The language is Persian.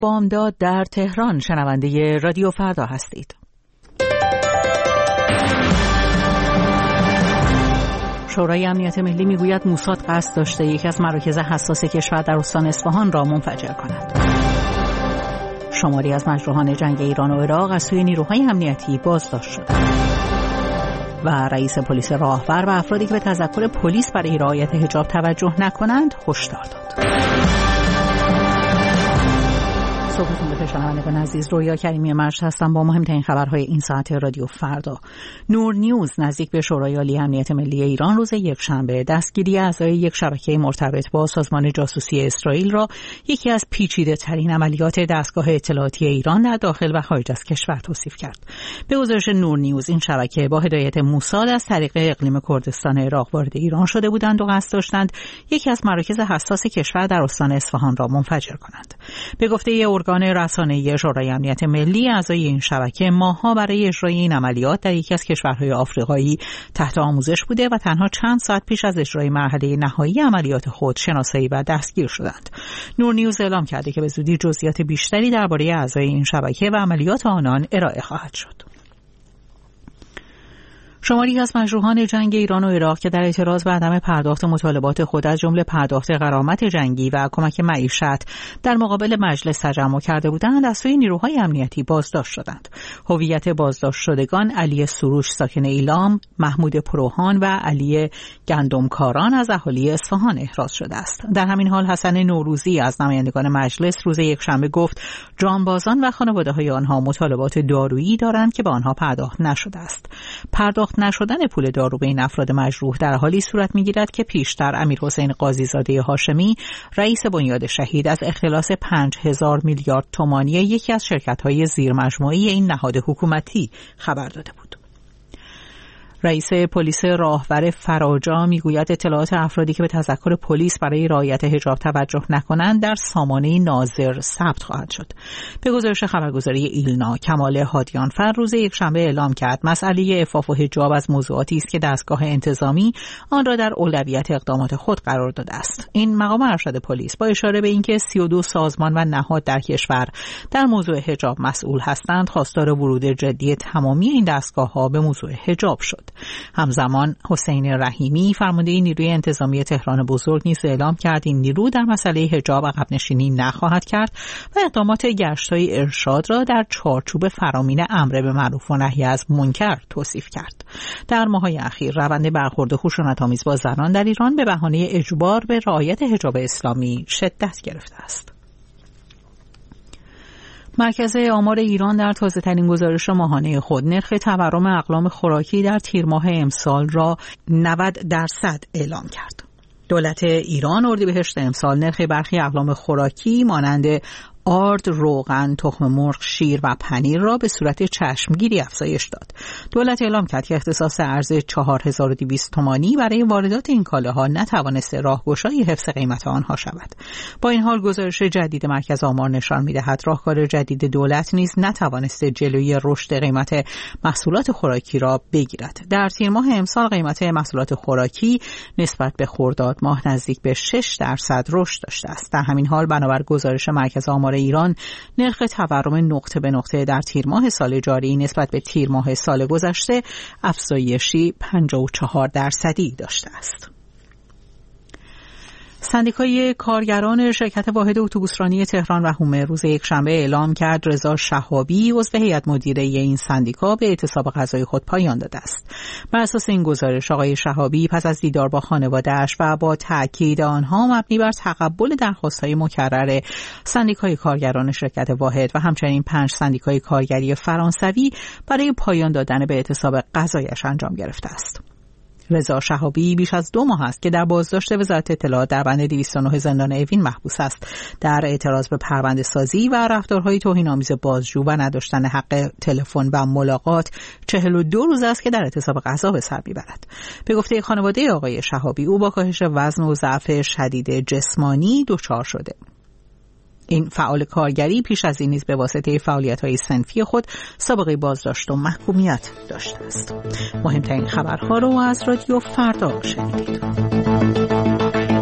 بامداد در تهران شنونده رادیو فردا هستید. شورای امنیت ملی میگوید موساد قصد داشته یکی از مراکز حساس کشور در استان اصفهان را منفجر کند. شماری از مجروحان جنگ ایران و عراق از سوی نیروهای امنیتی بازداشت شدند. و رئیس پلیس راهور و افرادی که به تذکر پلیس برای رعایت حجاب توجه نکنند هشدار داد. صبحتون بخیر شنوندگان عزیز، رویا کریمی مجد هستم با مهمترین خبرهای این ساعت رادیو فردا. نور نیوز نزدیک به شورای عالی امنیت ملی ایران روز یکشنبه دستگیری اعضای یک شبکه مرتبط با سازمان جاسوسی اسرائیل را یکی از پیچیده ترین عملیات دستگاه اطلاعاتی ایران در داخل و خارج از کشور توصیف کرد. به گزارش نور نیوز این شبکه با هدایت موساد از طریق اقلیم کردستان عراق وارد ایران شده بودند و قصد داشتند یکی از مراکز حساس کشور در استان اصفهان را منفجر کنند. به گفته ارگان رسانه‌ای شورای امنیت ملی، اعضای این شبکه ماه‌ها برای اجرای این عملیات در یکی از کشورهای آفریقایی تحت آموزش بوده و تنها چند ساعت پیش از اجرای مرحله نهایی عملیات خود شناسایی و دستگیر شدند. نور نیوز اعلام کرده که به زودی جزئیات بیشتری درباره اعضای این شبکه و عملیات آنان ارائه خواهد شد. شماری از مجروحان جنگ ایران و عراق که در اعتراض به عدم پرداخت مطالبات خود از جمله پرداخت غرامت جنگی و کمک معیشت در مقابل مجلس تجمع کرده بودند از سوی نیروهای امنیتی بازداشت شدند. هویت بازداشت شدگان علی سروش ساکن ایلام، محمود پروهان و علی گندمکاران از اهالی اصفهان احراز شده است. در همین حال حسن نوروزی از نمایندگان مجلس روز یکشنبه گفت جانبازان و خانواده‌های آنها مطالبات دارویی دارند که به آنها پرداخت نشده است. پرداخت نشدن پول دارو به این افراد مجروح در حالی صورت می‌گیرد که پیشتر امیرحسین قاضی‌زاده هاشمی رئیس بنیاد شهید از اختلاس 5000 میلیارد تومانی یکی از شرکت‌های زیرمجموعه این نهاد حکومتی خبر داده بود. رئیس پلیس راهور فراجا میگوید اطلاعات افرادی که به تذکر پلیس برای رعایت حجاب توجه نکنند در سامانه ناظر ثبت خواهد شد. به گزارش خبرگزاری ایلنا، کمال هادیانفر روز یکشنبه اعلام کرد مسئله عفاف و حجاب از موضوعاتی است که دستگاه انتظامی آن را در اولویت اقدامات خود قرار داده است. این مقام ارشد پلیس با اشاره به اینکه 32 سازمان و نهاد در کشور در موضوع حجاب مسئول هستند، خواستار ورود جدی تمامی این دستگاه‌ها به موضوع حجاب شد. همزمان حسین رحیمی فرمانده نیروی انتظامی تهران بزرگ نیز اعلام کرد این نیرو در مسئله حجاب عقب نشینی نخواهد کرد و اقدامات گشت‌های ارشاد را در چارچوب فرامین امر به معروف و نهی از منکر توصیف کرد. در ماه‌های اخیر روند برخورد خشونت‌آمیز با زنان در ایران به بهانه اجبار به رعایت حجاب اسلامی شدت گرفته است. مرکز آمار ایران در تازه‌ترین گزارش ماهانه خود نرخ تورم اقلام خوراکی در تیر ماه امسال را 90% اعلام کرد. دولت ایران اردیبهشت امسال نرخ برخی اقلام خوراکی مانند آرد، روغن، تخم مرغ، شیر و پنیر را به صورت چشمگیری افزایش داد. دولت اعلام کرد که اختصاص ارز 4200 تومانی برای واردات این کالاها نتوانسته راهگشای حفظ قیمت آنها شود. با این حال گزارش جدید مرکز آمار نشان می‌دهد راهکار جدید دولت نیز نتوانسته جلوی رشد قیمت محصولات خوراکی را بگیرد. در تیر ماه امسال قیمت محصولات خوراکی نسبت به خرداد ماه نزدیک به 6% رشد داشته است. در همین حال بنابر گزارش مرکز آمار ایران نرخ تورم نقطه به نقطه در تیر ماه سال جاری نسبت به تیر ماه سال گذشته افزایشی 54% داشته است. سندیکای کارگران شرکت واحد اتوبوسرانی تهران و هومه روز یکشنبه اعلام کرد رضا شهابی عضو هیئت مدیره این سندیکا به اعتصاب غذای خود پایان داده است. بر اساس این گزارش آقای شهابی پس از دیدار با خانواده‌اش و با تأکید آنها مبنی بر تقبل درخواست‌های مکرر سندیکای کارگران شرکت واحد و همچنین 5 سندیکای کارگری فرانسوی برای پایان دادن به اعتصاب غذایش انجام گرفته است. رضا شهابی بیش از 2 ماه است که در بازداشت وزارت اطلاعات در بند 209 زندان اوین محبوس است. در اعتراض به پرونده سازی و رفتارهای توهین‌آمیز بازجو و نداشتن حق تلفن و ملاقات 42 روز است که در اعتصاب غذا به سر میبرد. به گفته خانواده آقای شهابی او با کاهش وزن و ضعف شدید جسمانی دچار شده. این فعال کارگری پیش از این نیز به واسطه فعالیت‌های صنفی خود سابقه بازداشت و محکومیت داشته است. مهمترین خبرها رو از رادیو فردا شنیدید.